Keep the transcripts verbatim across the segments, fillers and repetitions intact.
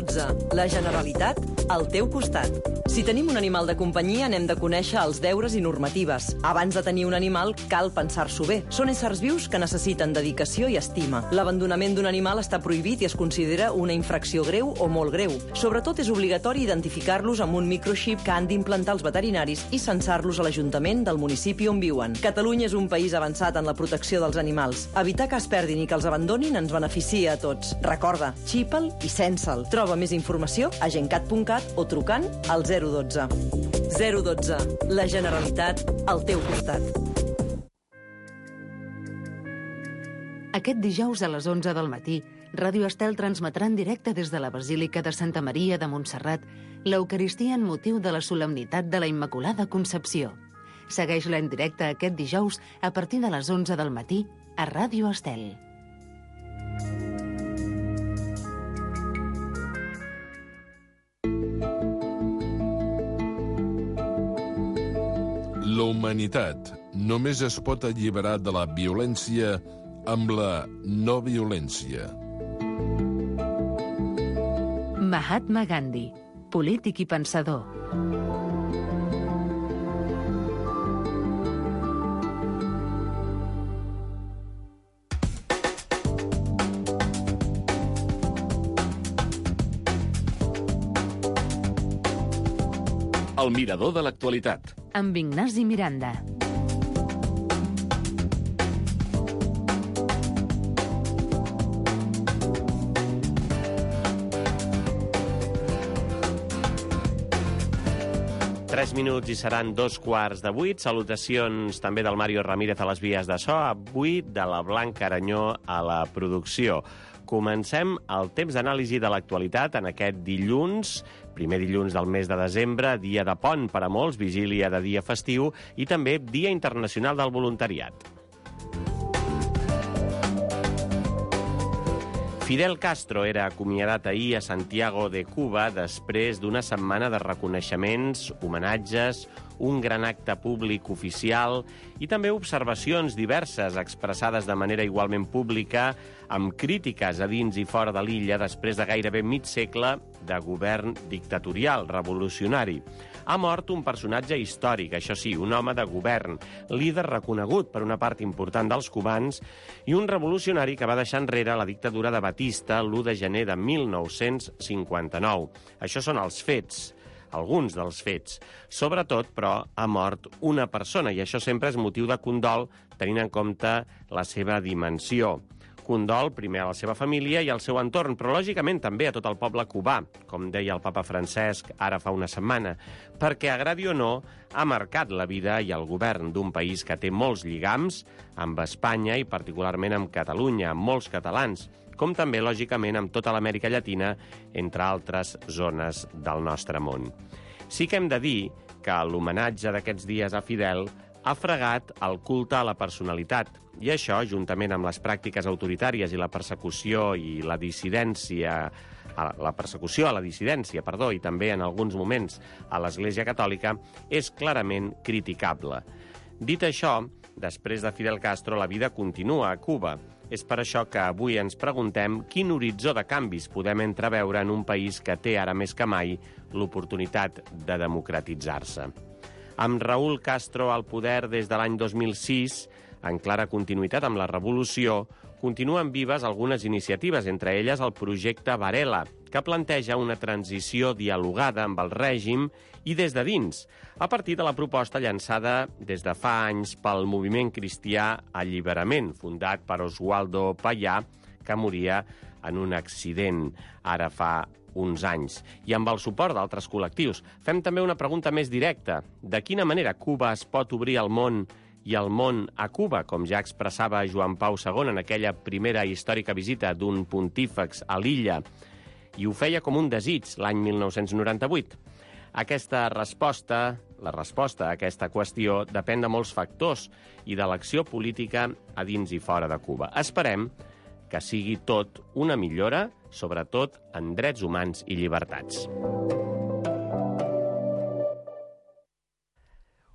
dotze. La Generalitat, al teu costat. Si tenim un animal de companyia, n'hem de conèixer els deures i normatives. Abans de tenir un animal, cal pensar-s'ho bé. Són éssers vius que necessiten dedicació i estima. L'abandonament d'un animal està prohibit i es considera una infracció greu o molt greu. Sobretot és obligatori identificar-los amb un microxip que han d'implantar els veterinaris i censar-los a l'Ajuntament del municipi on viuen. Catalunya és un país avançat en la protecció dels animals. Evitar que es perdin i que els abandonin ens beneficia a tots. Recorda, xipa'l i censa'l. Troba més informació a gencat punt cat o trucant al zero dotze. zero dotze. La Generalitat, al teu costat. Aquest dijous a les onze del matí, Ràdio Estel transmetrà en directe des de la Basílica de Santa Maria de Montserrat l'Eucaristia en motiu de la solemnitat de la Immaculada Concepció. Segueix-la en directe aquest dijous a partir de les onze del matí a Ràdio Estel. La humanitat només es pot alliberar de la violència amb la no violència. Mahatma Gandhi, polític i pensador. El mirador de l'actualitat. Amb Ignasi Miranda. Tres minuts i seran dos quarts de vuit. Salutacions també del Mario Ramírez a les vies de so. Avui de la Blanca Aranyó a la producció. Comencem el temps d'anàlisi de l'actualitat en aquest dilluns, primer dilluns del mes de desembre, dia de pont per a molts, vigília de dia festiu i també Dia Internacional del Voluntariat. Fidel Castro era acomiadat ahir a Santiago de Cuba després d'una setmana de reconeixements, homenatges, un gran acte públic oficial i també observacions diverses expressades de manera igualment pública amb crítiques a dins i fora de l'illa després de gairebé mig segle de govern dictatorial, revolucionari. Ha mort un personatge històric, això sí, un home de govern, líder reconegut per una part important dels cubans i un revolucionari que va deixar enrere la dictadura de Batista l'u de gener de mil nou-cents cinquanta-nou. Això són els fets, alguns dels fets. Sobretot, però, ha mort una persona i això sempre és motiu de condol tenint en compte la seva dimensió. Condol primer a la seva família i al seu entorn, però lògicament també a tot el poble cubà, com deia el papa Francesc ara fa una setmana, perquè, agradi o no, ha marcat la vida i el govern d'un país que té molts lligams amb Espanya i particularment amb Catalunya, amb molts catalans, com també, lògicament, amb tota l'Amèrica Llatina, entre altres zones del nostre món. Sí que hem de dir que l'homenatge d'aquests dies a Fidel ha fregat el culte a la personalitat, i això, juntament amb les pràctiques autoritàries i la persecució i la dissidència, la persecució a la dissidència, perdó, i també en alguns moments a l'Església Catòlica, és clarament criticable. Dit això, després de Fidel Castro, la vida continua a Cuba. És per això que avui ens preguntem quin horitzó de canvis podem entreveure en un país que té ara més que mai l'oportunitat de democratitzar-se. Amb Raúl Castro al poder des de l'any dos mil sis, en clara continuïtat amb la revolució, continuen vives algunes iniciatives, entre elles el projecte Varela, que planteja una transició dialogada amb el règim i des de dins, a partir de la proposta llançada des de fa anys pel moviment cristià Alliberament, fundat per Oswaldo Payá, que moria en un accident ara fa uns anys, i amb el suport d'altres col·lectius. Fem també una pregunta més directa. De quina manera Cuba es pot obrir al món i el món a Cuba, com ja expressava Joan Pau segon en aquella primera històrica visita d'un pontífex a l'illa, i ho feia com un desig l'any mil nou-cents noranta-vuit. Aquesta resposta, la resposta a aquesta qüestió, depèn de molts factors i de l'acció política a dins i fora de Cuba. Esperem que sigui tot una millora, sobretot en drets humans i llibertats.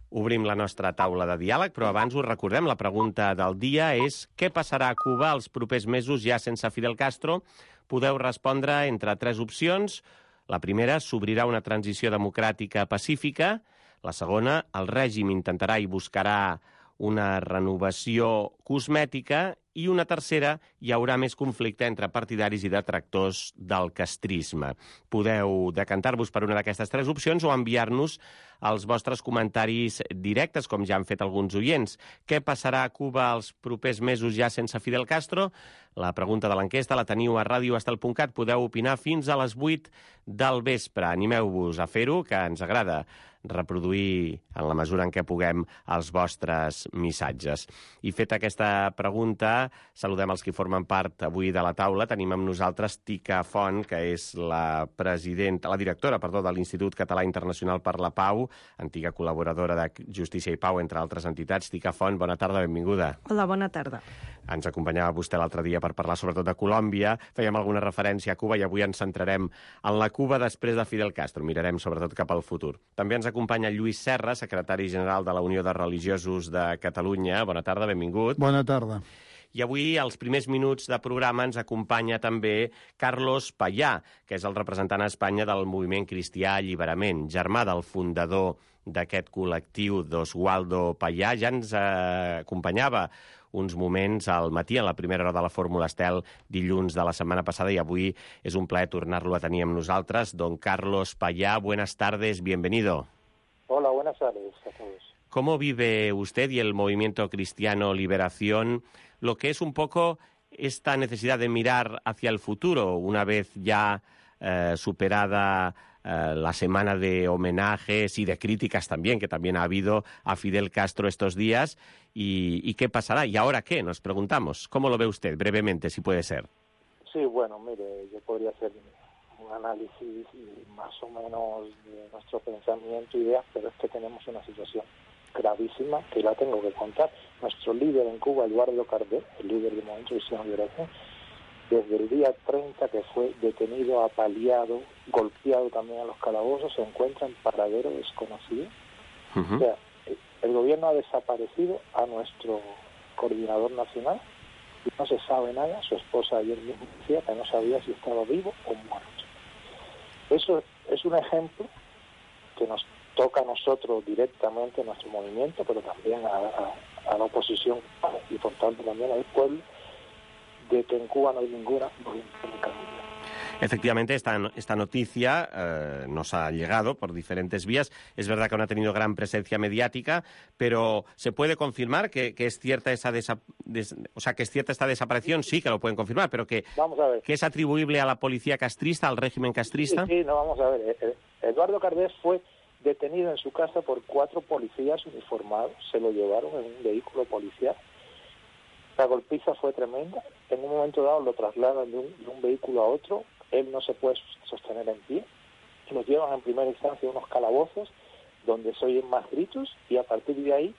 Obrim la nostra taula de diàleg, però abans us recordem, la pregunta del dia és què passarà a Cuba els propers mesos ja sense Fidel Castro? Podeu respondre entre tres opcions. La primera, s'obrirà una transició democràtica pacífica. La segona, el règim intentarà i buscarà una renovació cosmètica. I una tercera, hi haurà més conflicte entre partidaris i detractors del castrisme. Podeu decantar-vos per una d'aquestes tres opcions o enviar-nos els vostres comentaris directes, com ja han fet alguns oients. Què passarà a Cuba els propers mesos ja sense Fidel Castro? La pregunta de l'enquesta la teniu a radio estel punt cat. Podeu opinar fins a les vuit del vespre. Animeu-vos a fer-ho, que ens agrada reproduir en la mesura en què puguem els vostres missatges. I feta aquesta pregunta, saludem els que formen part avui de la taula. Tenim amb nosaltres Tica Font, que és la presidenta, la directora, perdó, de l'Institut Català Internacional per la Pau, antiga col·laboradora de Justícia i Pau, entre altres entitats. Tica Font, bona tarda, benvinguda. Hola, bona tarda. Ens acompanyava vostè l'altre dia per parlar sobretot de Colòmbia. Fèiem alguna referència a Cuba i avui ens centrarem en la Cuba després de Fidel Castro. Mirarem sobretot cap al futur. També ens acompanya Lluís Serra, secretari general de la Unió de Religiosos de Catalunya. Bona tarda, benvingut. Bona tarda. I avui, als primers minuts de programa, ens acompanya també Carlos Payá, que és el representant a Espanya del Moviment Cristià Alliberament, germà del fundador d'aquest col·lectiu, d'Oswaldo Payá. Ja ens eh, acompanyava uns moments al matí, en la primera hora de la Fórmula Estel, dilluns de la setmana passada, y avui és un plaer tornar-lo a tenir amb nosaltres. Don Carlos Payá, buenas tardes, bienvenido. Hola, buenas tardes a todos. ¿Cómo vive usted y el Movimiento Cristiano Liberación lo que es un poco esta necesidad de mirar hacia el futuro, una vez ya eh, superada eh, la semana de homenajes y de críticas también, que también ha habido a Fidel Castro estos días? ¿Y, y qué pasará? ¿Y ahora qué? Nos preguntamos. ¿Cómo lo ve usted? Brevemente, si puede ser. Sí, bueno, mire, yo podría hacer un análisis más o menos de nuestro pensamiento, ideas, pero es que tenemos una situación gravísima que la tengo que contar. Nuestro líder en Cuba, Eduardo Cardé, el líder del Movimiento Cristiano Liberación, desde el día treinta que fue detenido, apaleado, golpeado también a los calabozos, se encuentra en paradero desconocido. Uh-huh. O sea, el gobierno ha desaparecido a nuestro coordinador nacional y no se sabe nada. Su esposa ayer mismo decía que no sabía si estaba vivo o muerto. Eso es un ejemplo que nos toca a nosotros directamente, a nuestro movimiento, pero también a, a, a la oposición y por tanto también al pueblo, de que en Cuba no hay ninguna voluntad de cambio. Efectivamente, esta, esta noticia eh, nos ha llegado por diferentes vías. Es verdad que no ha tenido gran presencia mediática, pero ¿se puede confirmar que, que es cierta esa desa, des, o sea, que es cierta esta desaparición? Sí, que lo pueden confirmar, pero que, vamos a ver. que es atribuible a la policía castrista, al régimen castrista. Sí, sí, no, vamos a ver. Eduardo Cardés fue detenido en su casa por cuatro policías uniformados. Se lo llevaron en un vehículo policial. La golpiza fue tremenda. En un momento dado lo trasladan de un, de un vehículo a otro. Él no se puede sostener en pie. Nos llevan en primera instancia a unos calabozos donde se oyen más gritos y a partir de ahí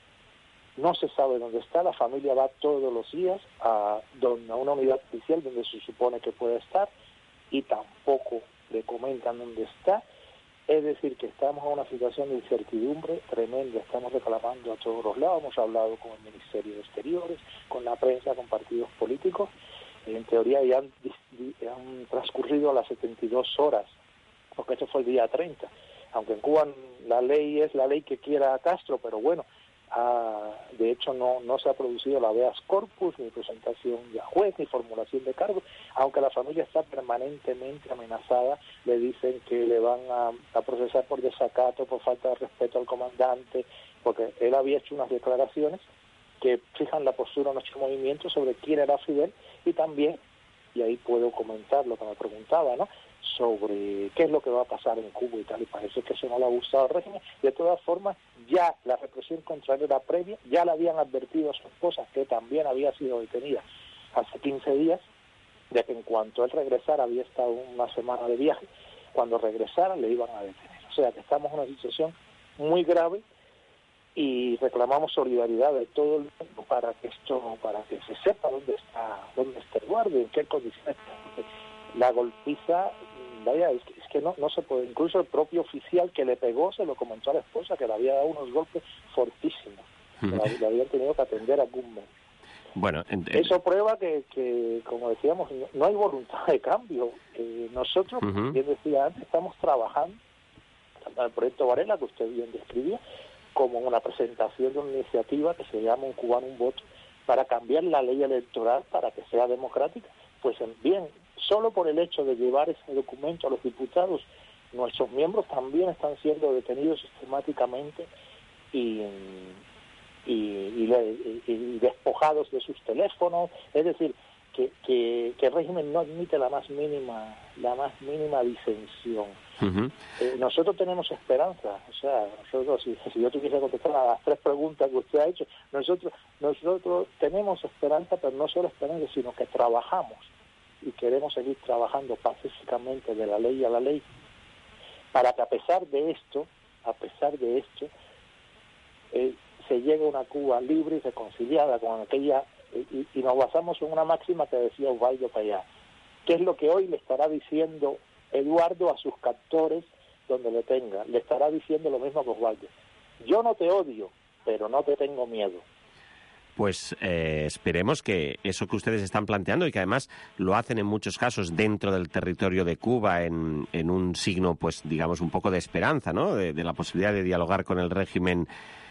no se sabe dónde está. La familia va todos los días a, donde, a una unidad policial donde se supone que puede estar y tampoco le comentan dónde está. Es decir, que estamos en una situación de incertidumbre tremenda, estamos reclamando a todos los lados, hemos hablado con el Ministerio de Exteriores, con la prensa, con partidos políticos, y en teoría ya han, han transcurrido las setenta y dos horas, porque esto fue el día treinta, aunque en Cuba la ley es la ley que quiera a Castro, pero bueno, ah, de hecho no, no se ha producido la habeas corpus, ni presentación de juez, ni formulación de cargos, aunque la familia está permanentemente amenazada, le dicen que le van a, a procesar por desacato, por falta de respeto al comandante, porque él había hecho unas declaraciones que fijan la postura de nuestro movimiento sobre quién era Fidel y también, y ahí puedo comentar lo que me preguntaba, ¿no?, sobre qué es lo que va a pasar en Cuba y tal, y parece que eso no le ha gustado al régimen. De todas formas, ya la represión contra él era previa, ya le habían advertido a su esposa, que también había sido detenida hace quince días, de que en cuanto él regresara, había estado una semana de viaje, cuando regresara le iban a detener. O sea que estamos en una situación muy grave y reclamamos solidaridad de todo el mundo para que esto, para que se sepa dónde está, dónde está Eduardo y en qué condiciones está. La golpiza, vaya, es que, es que que no, no se puede. Incluso el propio oficial que le pegó se lo comentó a la esposa, que le había dado unos golpes fortísimos, que la, le habían tenido que atender algún mes. Bueno, ent- Eso prueba que, que, como decíamos, no hay voluntad de cambio. Eh, nosotros, uh-huh. bien decía antes, estamos trabajando tanto en el proyecto Varela, que usted bien describía, como en una presentación de una iniciativa que se llama Un Cubano, un Voto, para cambiar la ley electoral para que sea democrática. Pues bien, solo por el hecho de llevar ese documento a los diputados, nuestros miembros también están siendo detenidos sistemáticamente y... Y, y, y, y despojados de sus teléfonos, es decir, que, que, que el régimen no admite la más mínima la más mínima disensión. Uh-huh. Eh, nosotros tenemos esperanza, o sea, nosotros si, si yo tuviese que contestar a las tres preguntas que usted ha hecho, nosotros nosotros tenemos esperanza, pero no solo esperanza, sino que trabajamos y queremos seguir trabajando pacíficamente de la ley a la ley, para que a pesar de esto, a pesar de esto, eh, se llegue a una Cuba libre y reconciliada con aquella, y, y nos basamos en una máxima que decía Osvaldo Payá, que es lo que hoy le estará diciendo Eduardo a sus captores donde le tenga, le estará diciendo lo mismo que Osvaldo: yo no te odio, pero no te tengo miedo. Pues eh, esperemos que eso que ustedes están planteando, y que además lo hacen en muchos casos dentro del territorio de Cuba, en, en un signo, pues digamos, un poco de esperanza, ¿no?, de, de la posibilidad de dialogar con el régimen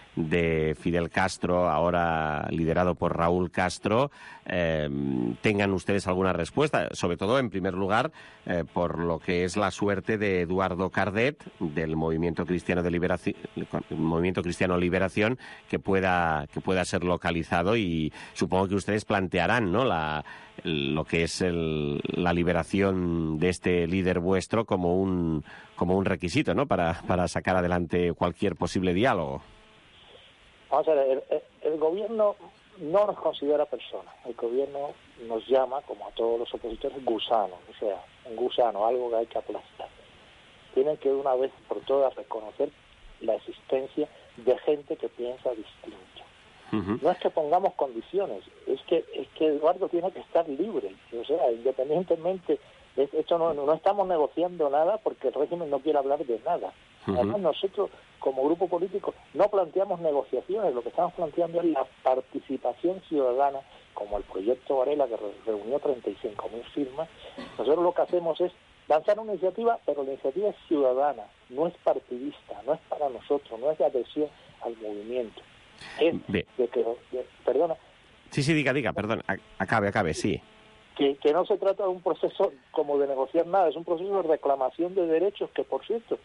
de Fidel Castro, ahora liderado por Raúl Castro, eh, tengan ustedes alguna respuesta, sobre todo, en primer lugar, eh, por lo que es la suerte de Eduardo Cardet, del Movimiento Cristiano de Liberación, Movimiento Cristiano Liberación, que pueda que pueda ser localizado, y supongo que ustedes plantearán, ¿no?, la lo que es el, la liberación de este líder vuestro como un como un requisito, ¿no?, para para sacar adelante cualquier posible diálogo. Vamos a ver, el, el gobierno no nos considera personas, el gobierno nos llama, como a todos los opositores, gusanos, o sea, un gusano, algo que hay que aplastar. Tienen que de una vez por todas reconocer la existencia de gente que piensa distinto. Uh-huh. No es que pongamos condiciones, es que es que Eduardo tiene que estar libre, o sea, independientemente, de esto no, no estamos negociando nada porque el régimen no quiere hablar de nada. Uh-huh. Además, nosotros, como grupo político, no planteamos negociaciones, lo que estamos planteando es la participación ciudadana, como el proyecto Varela, que reunió treinta y cinco mil firmas. Nosotros lo que hacemos es lanzar una iniciativa, pero la iniciativa es ciudadana, no es partidista, no es para nosotros, no es de adhesión al movimiento. Es de, de que, de, perdona. Sí, sí, diga, diga, perdón, acabe, acabe, sí. Que, que no se trata de un proceso como de negociar nada, es un proceso de reclamación de derechos que, por cierto,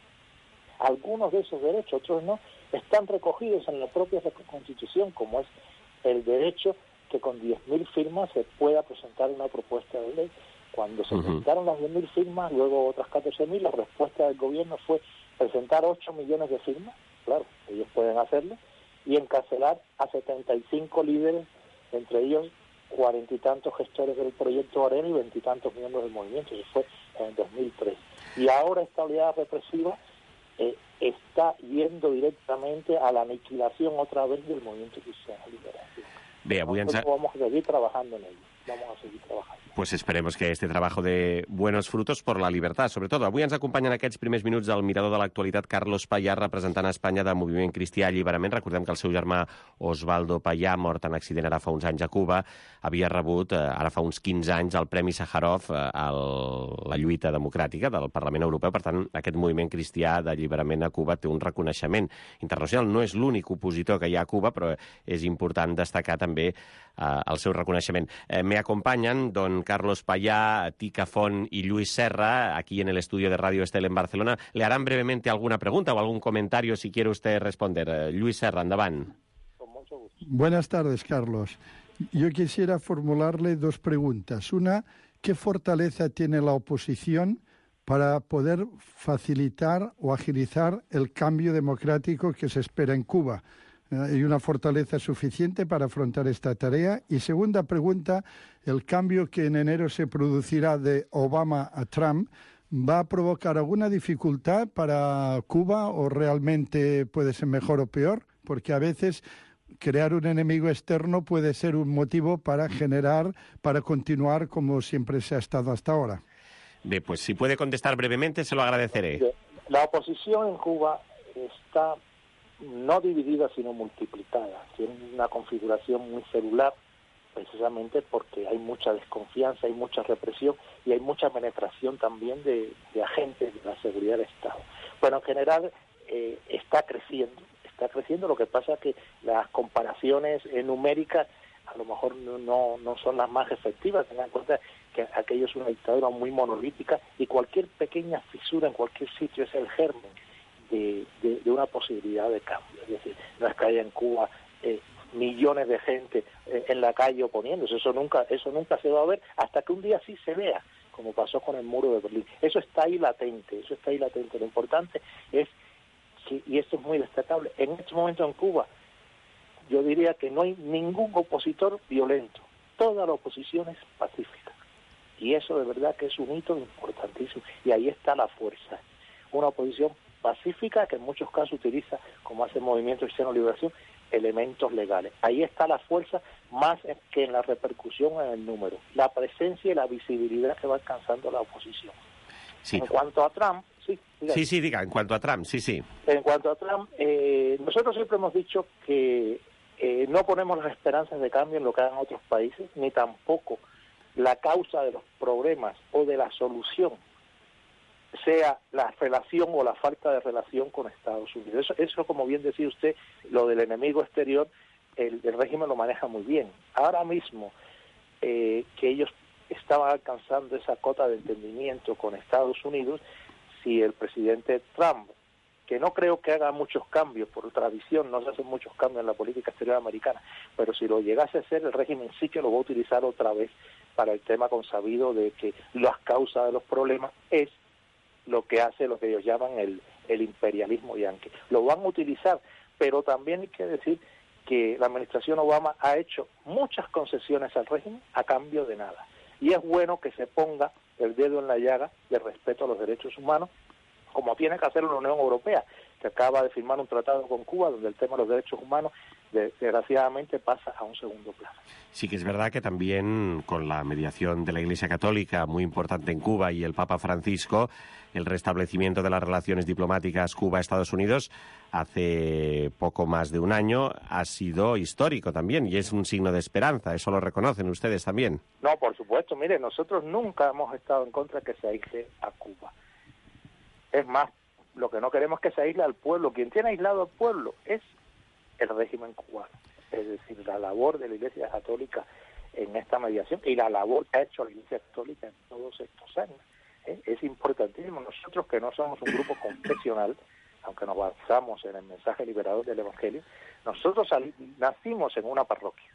algunos de esos derechos, otros no, están recogidos en la propia Constitución, como es el derecho que con diez mil firmas se pueda presentar una propuesta de ley. Cuando se uh-huh. presentaron las diez mil firmas, luego otras catorce mil, la respuesta del gobierno fue presentar ocho millones de firmas, claro, ellos pueden hacerlo, y encarcelar a setenta y cinco líderes, entre ellos cuarenta y tantos gestores del proyecto Varela y veintitantos miembros del movimiento. Eso fue en el dos mil tres. Y ahora esta oleada represiva eh, está yendo directamente a la aniquilación otra vez del movimiento cristiano liberación. Bé, avui ens... Vamos a seguir trabajando en ello. Vamos a seguir trabajando. Pues esperemos que este trabajo dé buenos frutos por la libertad, sobretot. Avui ens acompanyen aquests primers minuts del mirador de l'actualitat Carlos Payá, representant a Espanya de Moviment Cristià Alliberament. Recordem que el seu germà Osvaldo Payá, mort en accident ara fa uns anys a Cuba, havia rebut, eh, ara fa uns quinze anys, el Premi Sájarov eh, a la lluita democràtica del Parlament Europeu. Per tant, aquest Moviment Cristià d'Alliberament a Cuba té un reconeixement internacional. No és l'únic opositor que hi ha a Cuba, però és important destacar també eh, el seu reconeixement. Eh, me acompanyen don Carlos Payá, Tica Font y Luis Serra, aquí en el estudio de Radio Estel en Barcelona. Le harán brevemente alguna pregunta o algún comentario si quiere usted responder. Eh, Luis Serra, endavant. Con mucho gusto. Buenas tardes, Carlos. Yo quisiera formularle dos preguntas. Una, ¿qué fortaleza tiene la oposición para poder facilitar o agilizar el cambio democrático que se espera en Cuba? ¿Hay una fortaleza suficiente para afrontar esta tarea? Y segunda pregunta, ¿el cambio que en enero se producirá de Obama a Trump va a provocar alguna dificultad para Cuba o realmente puede ser mejor o peor? Porque a veces crear un enemigo externo puede ser un motivo para generar, para continuar como siempre se ha estado hasta ahora. Bien, pues si puede contestar brevemente, se lo agradeceré. La oposición en Cuba está no dividida, sino multiplicada. Tiene una configuración muy celular, precisamente porque hay mucha desconfianza, hay mucha represión y hay mucha penetración también de, de agentes de la seguridad del Estado. Bueno, en general eh, está creciendo, está creciendo, lo que pasa es que las comparaciones eh, numéricas a lo mejor no, no son las más efectivas. Tengan en cuenta que aquello es una dictadura muy monolítica y cualquier pequeña fisura en cualquier sitio es el germen de, de, de una posibilidad de cambio. Es decir, no es que haya en Cuba eh, millones de gente eh, en la calle oponiéndose, eso nunca, eso nunca se va a ver hasta que un día sí se vea, como pasó con el muro de Berlín. Eso está ahí latente, eso está ahí latente. Lo importante es, que, y esto es muy destacable, en este momento en Cuba, yo diría que no hay ningún opositor violento. Toda la oposición es pacífica. Y eso de verdad que es un hito importantísimo. Y ahí está la fuerza. Una oposición pacífica que en muchos casos utiliza, como hace el Movimiento Cristiano de Liberación, elementos legales. Ahí está la fuerza más que en la repercusión en el número. La presencia y la visibilidad que va alcanzando la oposición. Sí. En cuanto a Trump... Sí, sí, sí, diga, en cuanto a Trump, sí, sí. En cuanto a Trump, eh, nosotros siempre hemos dicho que Eh, no ponemos las esperanzas de cambio en lo que hagan otros países, ni tampoco la causa de los problemas o de la solución sea la relación o la falta de relación con Estados Unidos. Eso, eso como bien decía usted, lo del enemigo exterior, el, el régimen lo maneja muy bien. Ahora mismo eh, que ellos estaban alcanzando esa cota de entendimiento con Estados Unidos, si el presidente Trump, que no creo que haga muchos cambios, por tradición no se hacen muchos cambios en la política exterior americana, pero si lo llegase a hacer, el régimen sí que lo va a utilizar otra vez para el tema consabido de que las causas de los problemas es lo que hace lo que ellos llaman el, el imperialismo yanqui. Lo van a utilizar, pero también hay que decir que la administración Obama ha hecho muchas concesiones al régimen a cambio de nada. Y es bueno que se ponga el dedo en la llaga de respeto a los derechos humanos, como tiene que hacerlo la Unión Europea, que acaba de firmar un tratado con Cuba donde el tema de los derechos humanos desgraciadamente pasa a un segundo plano. Sí que es verdad que también con la mediación de la Iglesia Católica, muy importante en Cuba, y el Papa Francisco, el restablecimiento de las relaciones diplomáticas Cuba-Estados Unidos hace poco más de un año ha sido histórico también y es un signo de esperanza. ¿Eso lo reconocen ustedes también? No, por supuesto. Mire, nosotros nunca hemos estado en contra de que se aísle a Cuba. Es más, lo que no queremos es que se aísle al pueblo. Quien tiene aislado al pueblo es el régimen cubano. Es decir, la labor de la Iglesia Católica en esta mediación y la labor que ha hecho la Iglesia Católica en todos estos años ¿eh? es importantísimo. Nosotros, que no somos un grupo confesional, aunque nos basamos en el mensaje liberador del Evangelio, nosotros nacimos en una parroquia.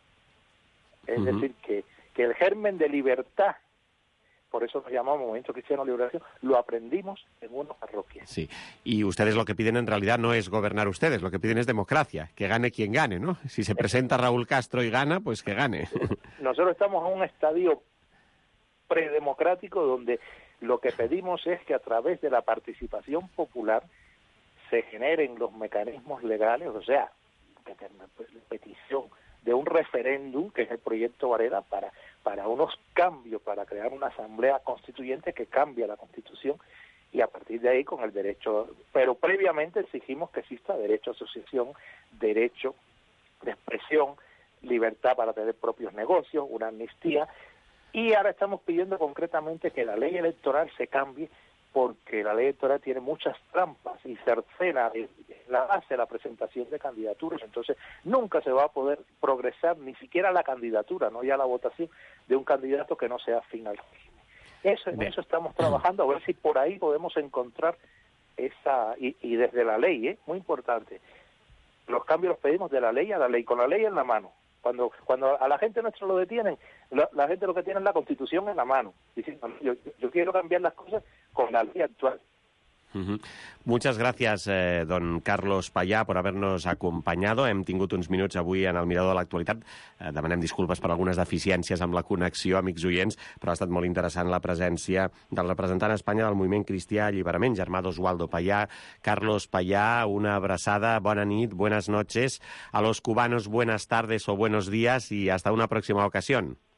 Es uh-huh. decir, que, que el germen de libertad, por eso nos llamamos Movimiento Cristiano de Liberación, lo aprendimos en una parroquia. Sí, y ustedes lo que piden en realidad no es gobernar ustedes, lo que piden es democracia, que gane quien gane, ¿no? Si se presenta Raúl Castro y gana, pues que gane. Nosotros estamos en un estadio predemocrático donde lo que pedimos es que a través de la participación popular se generen los mecanismos legales, o sea, petición de un referéndum, que es el proyecto Varela, para, para unos cambios, para crear una asamblea constituyente que cambie la Constitución, y a partir de ahí con el derecho, pero previamente exigimos que exista derecho a asociación, derecho de expresión, libertad para tener propios negocios, una amnistía, y ahora estamos pidiendo concretamente que la ley electoral se cambie, porque la ley electoral tiene muchas trampas y cercena la base de la presentación de candidaturas, entonces nunca se va a poder progresar ni siquiera la candidatura, no ya la votación de un candidato que no sea afín al régimen. Eso, en eso estamos trabajando, a ver si por ahí podemos encontrar esa, y, y desde la ley, ¿eh? Muy importante, los cambios los pedimos de la ley a la ley, con la ley en la mano. Cuando cuando a la gente nuestra lo detienen, la, la gente lo que tiene es la Constitución en la mano, diciendo, yo, yo quiero cambiar las cosas con la ley actual. Uh-huh. Muchas gràcies, eh, don Carlos Payà, per haver-nos acompanyado. Hem tingut uns minuts avui en el Mirador de l'Actualitat. Eh, demanem disculpes per algunes deficiències amb la connexió, amics oients, però ha estat molt interessant la presència del representant a Espanya del Moviment Cristià Alliberament, germà d'Oswaldo Payà. Carlos Payà, una abraçada, bona nit, buenas noches. A los cubanos, buenas tardes o buenos días y hasta una próxima ocasión.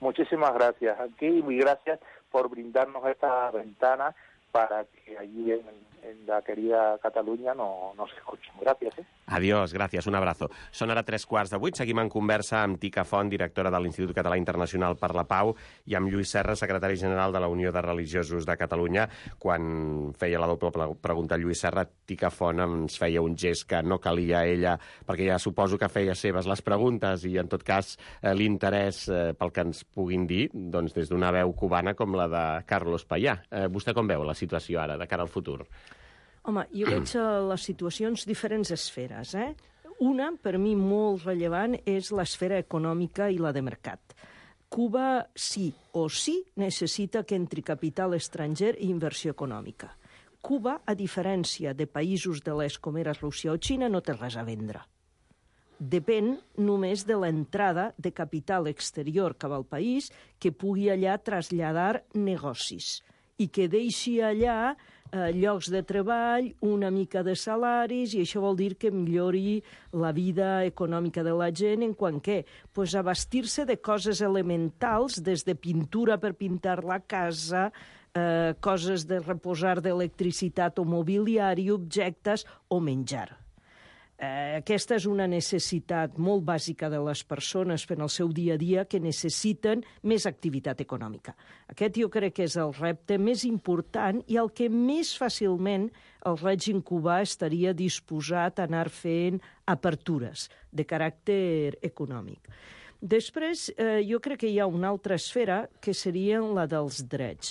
Muchísimas gracias aquí y gracias por brindarnos esta ventana para que allí en, en la querida Catalunya no, nos escuchen. Gracias. ¿eh? Adiós, gràcies, un abrazo. Són ara tres quarts de vuit, seguim en conversa amb Tica Font, directora de l'Institut Català Internacional per la Pau, i amb Lluís Serra, secretari general de la Unió de Religiosos de Catalunya. Quan feia la doble pregunta a Lluís Serra, Tica Font ens feia un gest que no calia a ella, perquè ja suposo que feia seves les preguntes i, en tot cas, eh, l'interès eh, pel que ens puguin dir, doncs, des d'una veu cubana com la de Carlos Payá. Eh, vostè com veu la situació ara, de cara al futur? Home, jo veig les situacions diferents esferes. Eh? Una, per mi, molt rellevant, és l'esfera econòmica i la de mercat. Cuba, sí o sí, necessita que entri capital estranger i inversió econòmica. Cuba, a diferència de països de l'est com era Rússia o Xina, no té res a vendre. Depèn només de l'entrada de capital exterior cap al país que pugui allà traslladar negocis i que deixi allà eh, llocs de treball, una mica de salaris, i això vol dir que millori la vida econòmica de la gent en quant què? Pues abastir-se de coses elementals, des de pintura per pintar la casa, eh, coses de reposar d'electricitat o mobiliari, objectes o menjar. Eh, aquesta és una necessitat molt bàsica de les persones per al seu dia a dia que necessiten més activitat econòmica. Aquest jo crec que és el repte més important i el que més fàcilment el règim cubà estaria disposat a anar fent apertures de caràcter econòmic. Després, eh, jo crec que hi ha una altra esfera que seria la dels drets.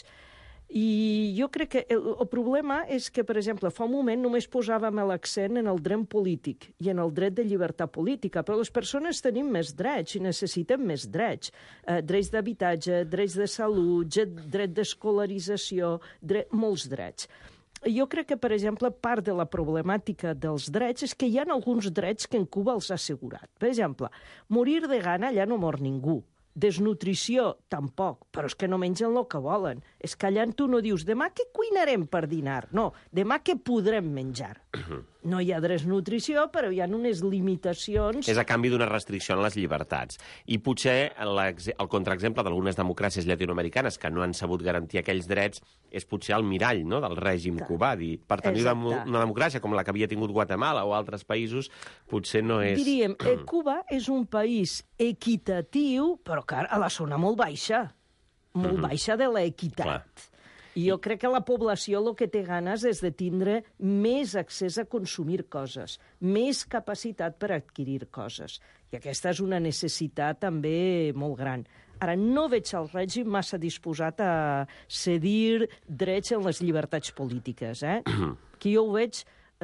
I jo crec que el, el problema és que, per exemple, fa un moment només posàvem l'accent en el dret polític i en el dret de llibertat política, però les persones tenim més drets i necessitem més drets. Eh, drets d'habitatge, drets de salut, dret d'escolarització, dret, molts drets. Jo crec que, per exemple, part de la problemàtica dels drets és que hi ha alguns drets que en Cuba els ha assegurat. Per exemple, morir de gana allà no mor ningú. Desnutrició, tampoc, però és que no mengen el que volen. És que allà tu no dius, demà què cuinarem per dinar? No, demà què podrem menjar? No hi ha desnutrició, però hi ha unes limitacions... És a canvi d'una restricció en les llibertats. I potser el contraexemple d'algunes democràcies llatinoamericanes que no han sabut garantir aquells drets és potser el mirall, no?, del règim cubà. Dir, per tenir una, una democràcia com la que havia tingut Guatemala o altres països, potser no és... Diríem, eh, Cuba és un país equitatiu, però car, a la zona molt baixa, molt mm-hmm. baixa de l'equitat. Clar. I jo crec que la població el que té ganes és de tindre més accés a consumir coses, més capacitat per adquirir coses. I aquesta és una necessitat també molt gran. Ara, no veig el règim massa disposat a cedir drets en les llibertats polítiques, eh? Que jo ho veig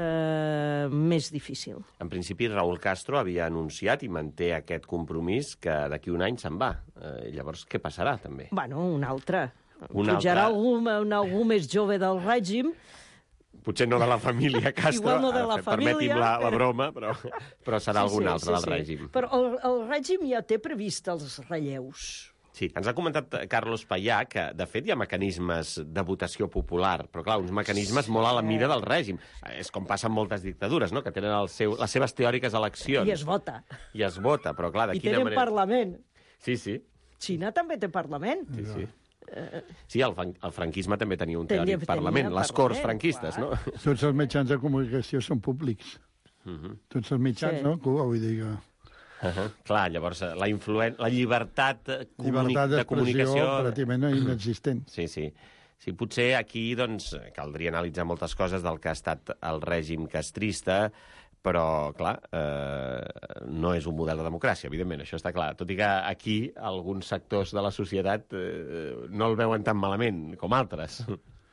eh, més difícil. En principi, Raúl Castro havia anunciat i manté aquest compromís que d'aquí un any se'n va. Eh, llavors, què passarà, també? Bueno, un altre. Un Pujarà altre... algú, un, algú més jove del règim. Potser no de la família Castro, Igual no de la família, permeti'm la, la broma, però, però serà sí, algun sí, altre sí, del sí. règim. Però el, el règim ja té previst els relleus. Sí, ens ha comentat Carlos Payá que, de fet, hi ha mecanismes de votació popular, però, clar, uns mecanismes molt a la mida del règim. És com passa en moltes dictadures, no?, que tenen el seu, les seves teòriques eleccions. I es vota. I es vota, però, clar, de I quina manera... I tenen parlament. Sí, sí. Xina també té parlament. Sí, sí. Sí, el, el franquisme també tenia un teòric tenia, parlament, tenia les corts franquistes, clar. no? Tots els mitjans de comunicació són públics. Uh -huh. Tots els mitjans, sí. no? Cuba, vull dir que... Uh -huh. Clar, llavors, la, influen... la llibertat, comuni... llibertat de comunicació... pràcticament inexistent. Sí, sí. Sí, potser aquí doncs, caldria analitzar moltes coses del que ha estat el règim castrista, però, clar, eh, no és un model de democràcia, evidentment, això està clar. Tot i que aquí alguns sectors de la societat eh, no el veuen tan malament com altres.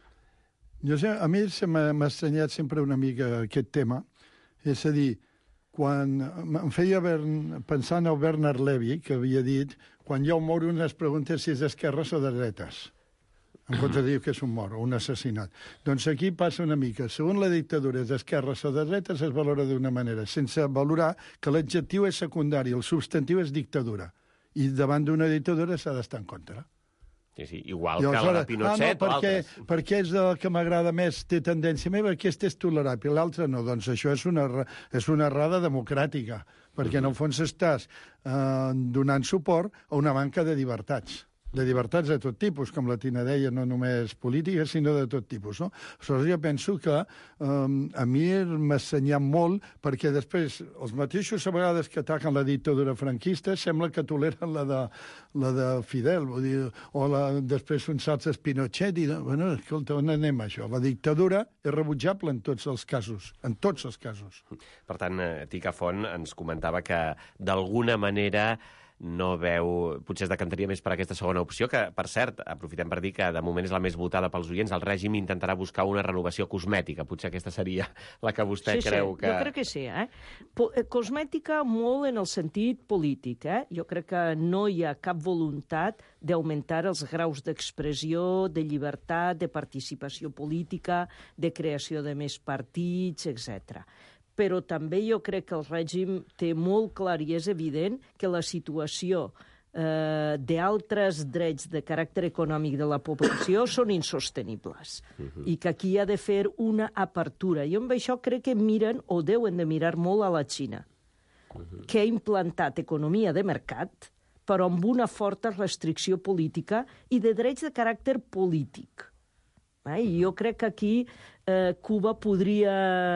Jo sé, a mi se m'ha estranyat sempre una mica aquest tema. És a dir, quan em feia pensar en el Bernard Levy, que havia dit quan hi ha un moro es pregunta si és d'esquerres o de dretes. En comptes de dir que és un mort o un assassinat. Doncs aquí passa una mica. Segons la dictadura és d'esquerres o de dretes, es valora d'una manera, sense valorar que l'adjectiu és secundari, el substantiu és dictadura. I davant d'una dictadura s'ha d'estar en contra. Sí, sí, igual que la de Pinochet ah, no, perquè, o altres. Perquè és el que m'agrada més, té tendència meva, aquest és tolerable, l'altre no. Doncs això és una, és una errada democràtica, perquè en el fons estàs eh, donant suport a una manca de llibertats. De llibertats de tot tipus, com la Tina deia, no només polítiques, sinó de tot tipus. No? Aleshores, jo penso que um, a mi m'ha assenyat molt, perquè després els mateixos a vegades que ataquen la dictadura franquista sembla que toleren la de, la de Fidel, vull dir, o la, després uns altres Pinochet, i, bueno, escolta, on anem això? La dictadura és rebutjable en tots els casos, en tots els casos. Per tant, Tica Font ens comentava que d'alguna manera no veu... Potser es decantaria més per aquesta segona opció, que, per cert, aprofitem per dir que de moment és la més votada pels oients. El règim intentarà buscar una renovació cosmètica. Potser aquesta seria la que vostè sí, creu sí, que... Jo crec que sí. Eh? Po cosmètica molt en el sentit polític. Eh? Jo crec que no hi ha cap voluntat d'augmentar els graus d'expressió, de llibertat, de participació política, de creació de més partits, etcètera. Però també jo crec que el règim té molt clar i és evident que la situació eh, d'altres drets de caràcter econòmic de la població són insostenibles uh-huh. i que aquí hi ha de fer una apertura. I amb això crec que miren o deuen de mirar molt a la Xina, uh-huh. que ha implantat economia de mercat, però amb una forta restricció política i de drets de caràcter polític. Eh? I jo crec que aquí eh, Cuba podria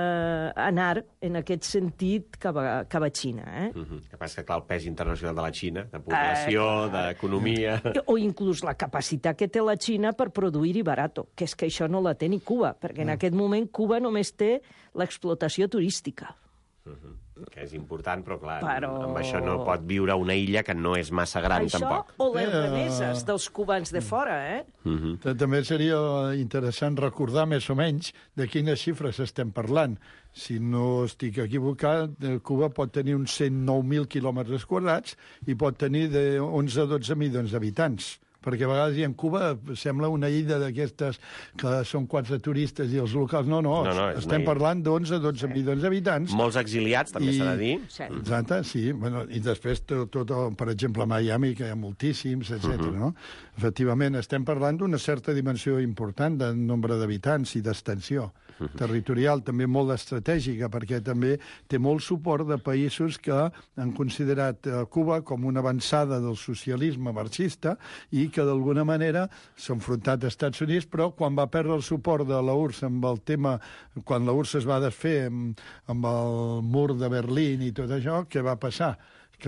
anar en aquest sentit cap a, cap a Xina. Eh? Uh -huh. El que passa que, clar, el pes internacional de la Xina, de població, uh, d'economia... O inclús la capacitat que té la Xina per produir-hi barato, que és que això no la té ni Cuba, perquè en uh -huh. aquest moment Cuba només té l'explotació turística. Uh -huh. Que és important, però clar, però... amb això no pot viure una illa que no és massa gran, això, tampoc. Això o les remeses dels cubans de fora, eh? Uh -huh. També seria interessant recordar més o menys de quines xifres estem parlant. Si no estic equivocat, Cuba pot tenir uns cent nou mil quilòmetres quadrats i pot tenir de onze a dotze milions d'habitants. Perquè a vegades diem Cuba sembla una illa d'aquestes que són quatre turistes i els locals. No, no, no, no estem parlant d'onze a dotze sí. milions d'habitants. Molts exiliats, també s'ha de dir. Sí. Exacte, sí. Bueno, i després, tot, tot, per exemple, a Miami, que hi ha moltíssims, etcètera. Uh -huh. no? Efectivament, estem parlant d'una certa dimensió important de nombre d'habitants i d'extensió uh -huh. territorial, també molt estratègica, perquè també té molt suport de països que han considerat Cuba com una avançada del socialisme marxista i que d'alguna manera s'ha enfrontat als Estats Units, però quan va perdre el suport de la U R S S amb el tema, quan la U R S S es va desfer amb, amb el mur de Berlín i tot això, què va passar? Que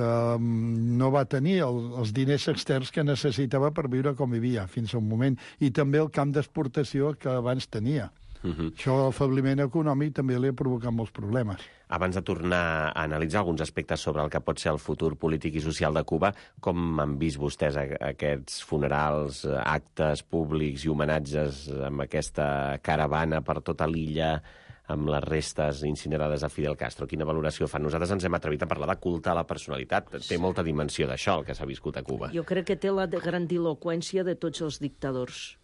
no va tenir el, els diners externs que necessitava per viure com vivia fins a un moment, i també el camp d'exportació que abans tenia. Uh-huh. Això, l'afebliment econòmic, també li ha provocat molts problemes. Abans de tornar a analitzar alguns aspectes sobre el que pot ser el futur polític i social de Cuba, com han vist vostès aquests funerals, actes públics i homenatges amb aquesta caravana per tota l'illa, amb les restes incinerades a Fidel Castro? Quina valoració fan? Nosaltres ens hem atrevit a parlar de culte a la personalitat. Té molta dimensió d'això, el que s'ha viscut a Cuba. Jo crec que té la grandiloqüència de tots els dictadors,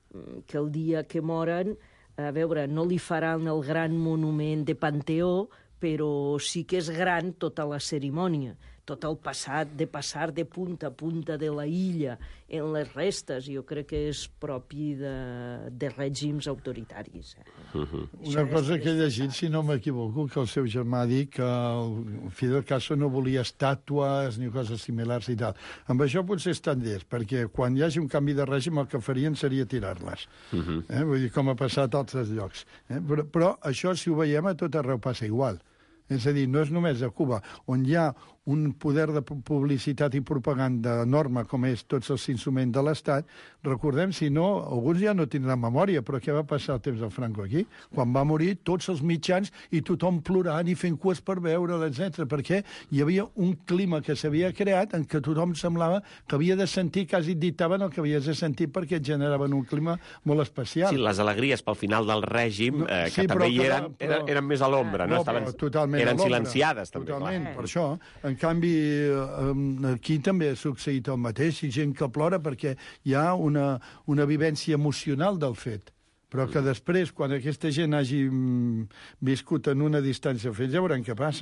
que el dia que moren, a veure, no li faran el gran monument de Panteó, però sí que és gran tota la cerimònia, tot el passat de passar de punta a punta de la illa en les restes. Jo crec que és propi de, de règims autoritaris. Eh? Uh -huh. Una cosa que he llegit, si no m'equivoco, que el seu germà ha dit que el Fidel Castro no volia estàtues ni coses similars i tal. Amb això potser estan llest, perquè quan hi hagi un canvi de règim el que farien seria tirar-les. Uh -huh. eh? Vull dir, com ha passat a altres llocs. Eh? Però, però això, si ho veiem, a tot arreu passa igual. És a dir, no és només a Cuba, on hi ha un poder de publicitat i propaganda enorme com és tots els instruments de l'Estat. Recordem, si no, alguns ja no tindran memòria, però què va passar al temps del Franco aquí? Quan va morir, tots els mitjans i tothom plorant i fent cues per veure'l, etcètera, perquè hi havia un clima que s'havia creat en què tothom semblava que havia de sentir, quasi dictaven el que havies de sentir perquè generaven un clima molt especial. Sí, les alegries pel final del règim, eh, que sí, també hi eren, però, eren, eren més a l'ombra, no? no Estaven, totalment eren silenciades, també. Totalment, clar. Per això. En canvi, aquí també ha succeït el mateix, i gent que plora perquè hi ha una, una vivència emocional del fet. Però que després, quan aquesta gent hagi viscut en una distància fent, ja veurem què passa.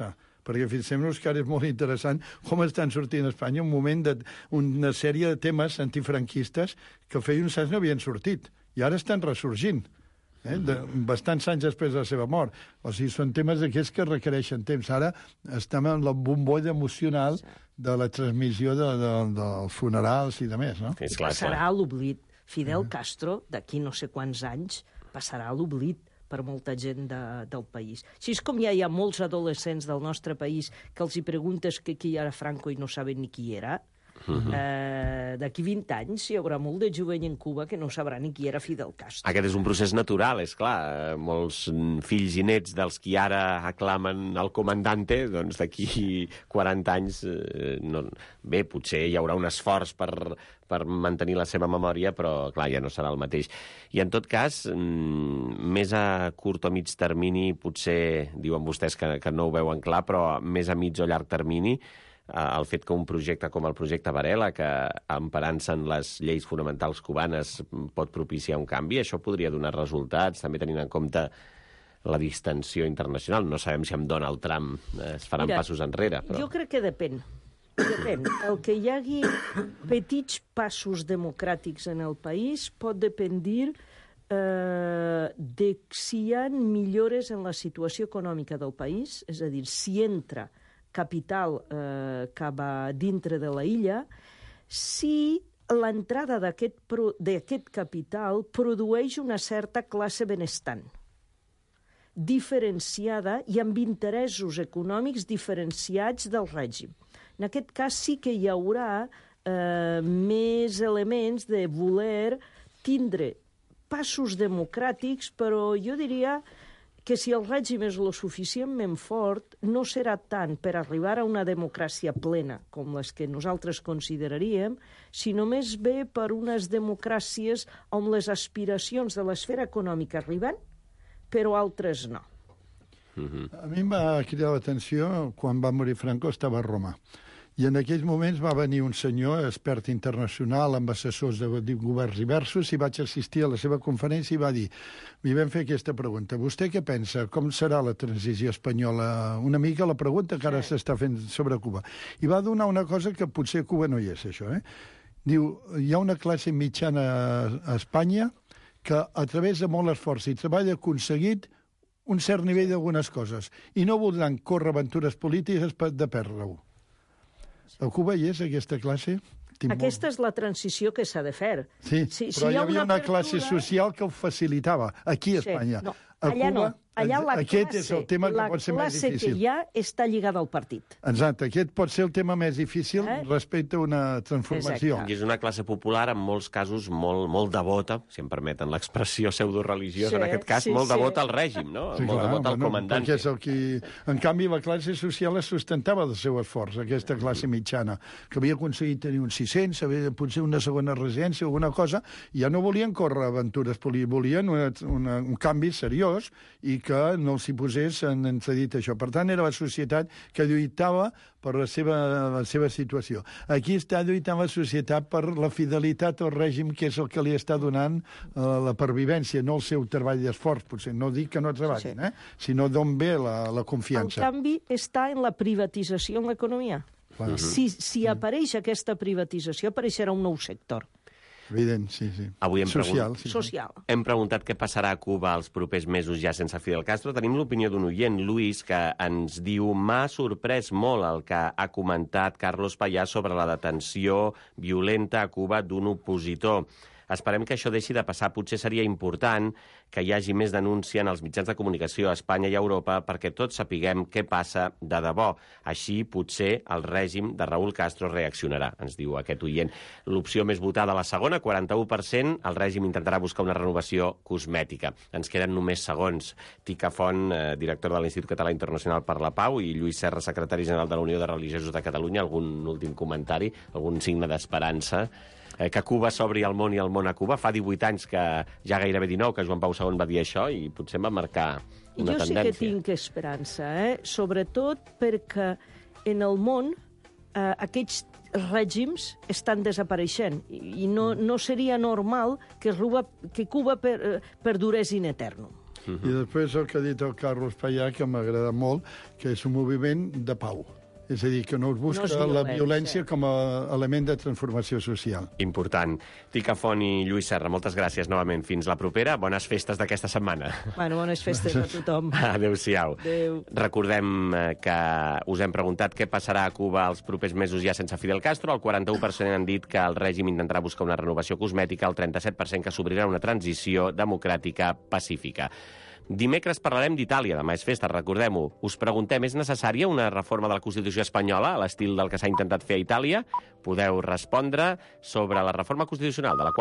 perquè fixem-nos que ara és molt interessant com estan sortint a Espanya un moment d'una sèrie de temes antifranquistes que feia uns anys no havien sortit, i ara estan ressorgint. Eh? De, bastants anys després de la seva mort. O sigui, són temes d'aquests que requereixen temps. Ara estem en la bombolla emocional de la transmissió de, de, dels funerals i de més, no? És clar, passarà clar. a l'oblit. Fidel Castro, d'aquí no sé quants anys, passarà a l'oblit per molta gent de, del país. Així és com ja hi ha molts adolescents del nostre país que els hi preguntes que qui era Franco i no saben ni qui era. Uh-huh. eh, d'aquí vint anys hi haurà molt de jovent en Cuba que no sabrà ni qui era Fidel Castro. Aquest és un procés natural, és clar. Molts fills i nets dels qui ara aclamen el comandante, doncs d'aquí quaranta anys... Eh, no... Bé, potser hi haurà un esforç per, per mantenir la seva memòria, però, clar, ja no serà el mateix. I, en tot cas, més a curt o mig termini, potser diuen vostès que, que no ho veuen clar, però més a mig o llarg termini, el fet que un projecte com el projecte Varela, que emparant-se en les lleis fonamentals cubanes pot propiciar un canvi, això podria donar resultats, també tenint en compte la distensió internacional. No sabem si amb Donald Trump es faran Mira, passos enrere. Però... Jo crec que depèn. Depèn. El que hi hagi petits passos democràtics en el país pot dependre eh, de si hi ha millores en la situació econòmica del país, és a dir, si entra capital eh, cap a dintre de la illa, si l'entrada d'aquest capital produeix una certa classe benestant, diferenciada i amb interessos econòmics diferenciats del règim. En aquest cas sí que hi haurà eh, més elements de voler tindre passos democràtics, però jo diria que si el règim és lo suficientment fort, no serà tant per arribar a una democràcia plena, com les que nosaltres consideraríem, sinó més bé per unes democràcies on les aspiracions de l'esfera econòmica arriben, però altres no. Mm-hmm. A mi em va cridar l'atenció quan va morir Franco, estava a Roma. I en aquells moments va venir un senyor, expert internacional, amb assessors de governs diversos, i vaig assistir a la seva conferència i va dir, li vam fer aquesta pregunta, vostè què pensa, com serà la transició espanyola? Una mica la pregunta que ara s'està fent sobre Cuba. I va donar una cosa que potser a Cuba no hi és, això, eh? Diu, hi ha una classe mitjana a Espanya que a través de molt esforç i treball ha aconseguit un cert nivell d'algunes coses i no voldran córrer aventures polítiques de perdre-ho. A Cuba hi és aquesta classe? Tinc Aquesta molt... és la transició que s'ha de fer. Sí, si, però si hi, hi ha havia una, una apertura... classe social que ho facilitava, aquí a Espanya. Sí, no. A Allà Cuba, no. Allà la aquest classe, és el tema que pot ser més difícil. La classe que hi ha està lligada al partit. Exacte, aquest pot ser el tema més difícil eh? respecte a una transformació. Exacte. I és una classe popular, en molts casos, molt, molt devota, si em permeten l'expressió pseudoreligiosa, sí, en aquest cas, sí, molt sí. devota al règim, no? Sí, molt clar, devota al bueno, comandante. És el qui... En canvi, la classe social es sustentava del seu esforç, aquesta classe mitjana, que havia aconseguit tenir uns sis-cents, potser una segona residència, alguna cosa, i ja no volien córrer aventures polítiques, volien una, una, un canvi seriós i que no els hi posés en entredit això. Per tant, era la societat que lluitava per la seva, la seva situació. Aquí està lluitant la societat per la fidelitat al règim, que és el que li està donant eh, la pervivència, no el seu treball d'esforç, potser. No dic que no treballin, sí. eh? sinó d'on ve la, la confiança. El canvi està en la privatització en l'economia. Clar. Si, si apareix aquesta privatització, apareixerà un nou sector. Evident, sí, sí. Avui hem Social. Pregun... Sí, Social. Hem preguntat què passarà a Cuba els propers mesos ja sense Fidel Castro. Tenim l'opinió d'un oient, Luis, que ens diu m'ha sorprès molt el que ha comentat Carlos Payá sobre la detenció violenta a Cuba d'un opositor. Esperem que això deixi de passar. Potser seria important que hi hagi més denúncia en els mitjans de comunicació a Espanya i a Europa perquè tots sapiguem què passa de debò. Així, potser, el règim de Raúl Castro reaccionarà, ens diu aquest oient. L'opció més votada, la segona, quaranta-u per cent, el règim intentarà buscar una renovació cosmètica. Ens queden només segons. Tica Font, eh, director de l'Institut Català Internacional per la Pau, i Lluís Serra, secretari general de la Unió de Religiosos de Catalunya. Algun últim comentari, algun signe d'esperança? Eh, que Cuba s'obri al món i el món a Cuba. Fa divuit anys, que ja gairebé dinou, que Joan Pau segon va dir això i potser va marcar una jo tendència. Jo sí que tinc esperança, eh? Sobretot perquè en el món eh, aquests règims estan desapareixent i no, no seria normal que, Cuba, que Cuba per, eh, perdurés in eternum. Uh-huh. I després el que ha dit el Carlos Payá, que m'ha agradat molt, que és un moviment de pau. És a dir, que no es busca no violència. la violència com a element de transformació social. Important. Tica Font i Lluís Serra, moltes gràcies novament. Fins la propera. Bones festes d'aquesta setmana. Bueno, bones festes a tothom. Adéu-siau. Adéu. Recordem que us hem preguntat què passarà a Cuba els propers mesos ja sense Fidel Castro. El quaranta-u per cent han dit que el règim intentarà buscar una renovació cosmètica, el trenta-set per cent que s'obrirà una transició democràtica pacífica. Dimecres parlarem d'Itàlia, demà és festa, recordem-ho. Us preguntem, és necessària una reforma de la Constitució espanyola a l'estil del que s'ha intentat fer a Itàlia? Podeu respondre sobre la reforma constitucional de la qual